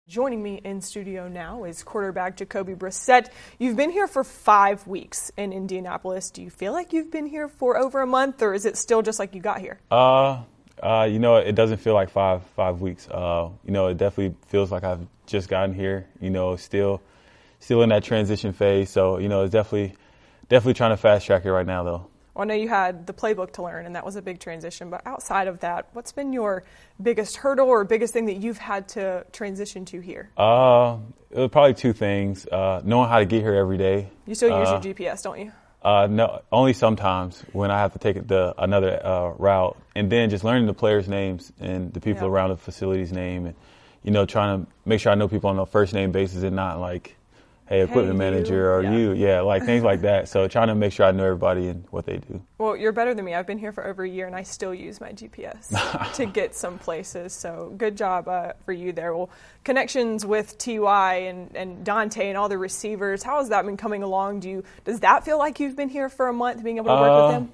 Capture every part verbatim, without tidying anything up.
Joining me in studio now is quarterback Jacoby Brissett. You've been here for five weeks in Indianapolis. Do you feel like you've been here for over a month, or is it still just like you got here? Uh, uh, you know, it doesn't feel like five five weeks. Uh, you know, it definitely feels like I've just gotten here. You know, still, still in that transition phase. So, you know, it's definitely, definitely trying to fast track it right now, though. Well, I know you had the playbook to learn, and that was a big transition. But outside of that, what's been your biggest hurdle or biggest thing that you've had to transition to here? Uh, it was probably two things. Uh, knowing how to get here every day. You still use uh, your G P S, don't you? Uh, no, only sometimes when I have to take the another uh, route, and then just learning the players' names and the people Yeah. around the facility's name, and you know, trying to make sure I know people on a first name basis and not like, hey, equipment Hey, you. manager or Yeah. you, yeah, like things like that. So trying to make sure I know everybody and what they do. Well, you're better than me. I've been here for over a year, and I still use my G P S to get some places. So good job uh, for you there. Well, connections with T Y and, and Dante and all the receivers, how has that been coming along? Do you does that feel like you've been here for a month, being able to work Uh, with them?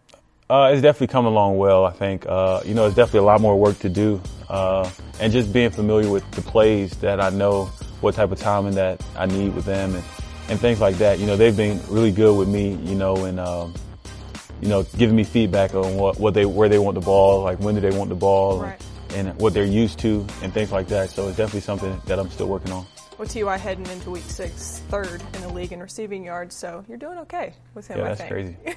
Uh, it's definitely come along well, I think. Uh, you know, it's definitely a lot more work to do. Uh, and just being familiar with the plays that I know, what type of timing that I need with them and, and things like that. You know, they've been really good with me, you know, and, um, you know, giving me feedback on what, what they, where they want the ball, like when do they want the ball, Right. and, and what they're used to and things like that. So it's definitely something that I'm still working on. Well, T Y heading into week six, third in the league in receiving yards, so you're doing okay with him, Yeah, I that's think.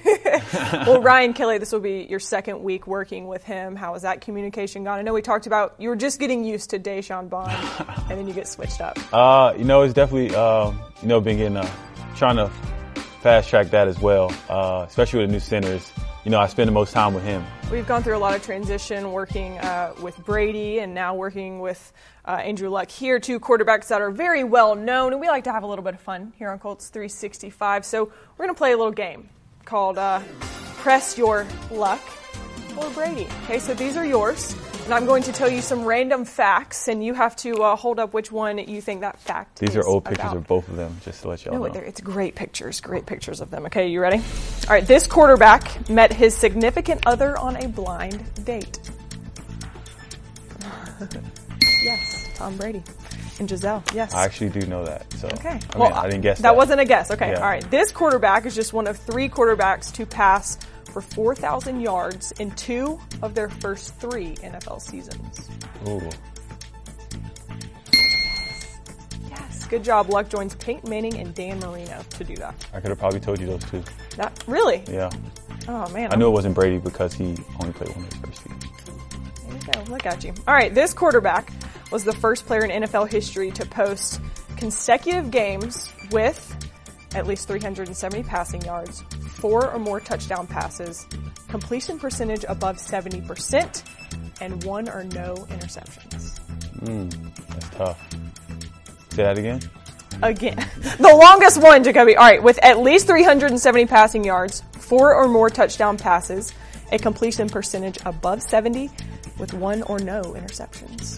crazy. Well, Ryan Kelly, this will be your second week working with him. How has that communication gone? I know we talked about you were just getting used to Deshaun Bond, and then you get switched up. Uh, you know, it's definitely, um, you know, been getting, uh, trying to fast track that as well, uh, especially with the new centers. You know, I spend the most time with him. We've gone through a lot of transition working uh, with Brady and now working with uh, Andrew Luck here, two quarterbacks that are very well known, and we like to have a little bit of fun here on Colts three sixty-five. So we're going to play a little game called uh, Press Your Luck or Brady. Okay, so these are yours, and I'm going to tell you some random facts, and you have to uh, hold up which one you think that fact These is are old pictures about. of both of them, just to let y'all No, know. they're- it's great pictures, great pictures of them. Okay, you ready? All right, this quarterback met his significant other on a blind date. Yes, Tom Brady and Giselle. Yes. I actually do know that. So Okay. I, well, mean, I didn't guess that. That wasn't a guess. Okay. Yeah. All right. This quarterback is just one of three quarterbacks to pass for four thousand yards in two of their first three N F L seasons. Ooh. Yes. Good job. Luck joins Peyton Manning and Dan Marino to do that. I could have probably told you those two. That really? Yeah. Oh man. I knew it wasn't Brady because he only played one of his first seasons. There you go. Look at you. All right. This quarterback was the first player in N F L history to post consecutive games with at least three hundred seventy passing yards, four or more touchdown passes, completion percentage above seventy percent, and one or no interceptions. Mm, that's tough. Say that again? Again, the longest one, Jacoby. All right, with at least three hundred seventy passing yards, four or more touchdown passes, a completion percentage above seventy, with one or no interceptions.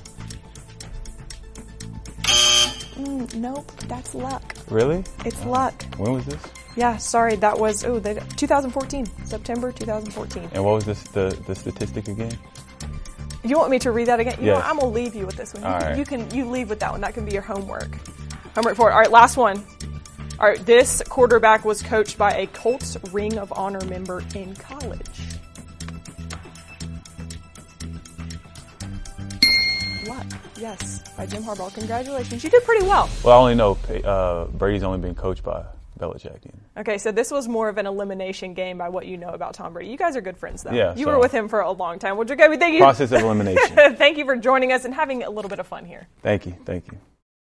Mm, nope, that's Luck. Really? It's Luck. When was this? Yeah, sorry, that was oh, the twenty fourteen, September twenty fourteen. And what was this the, the statistic again? You want me to read that again? You know Yes. what, I'm gonna leave you with this one. You, All can, right. you can you leave with that one. That can be your homework. Homework for it. All right, last one. All right, this quarterback was coached by a Colts Ring of Honor member in college. Luck. Yes, by Jim Harbaugh. Congratulations. You did pretty well. Well, I only know uh, Brady's only been coached by Belichick. Okay, so this was more of an elimination game by what you know about Tom Brady. You guys are good friends, though. Yeah, You so- were with him for a long time. Well, Jacoby, thank you. Process of elimination. Thank you for joining us and having a little bit of fun here. Thank you. Thank you.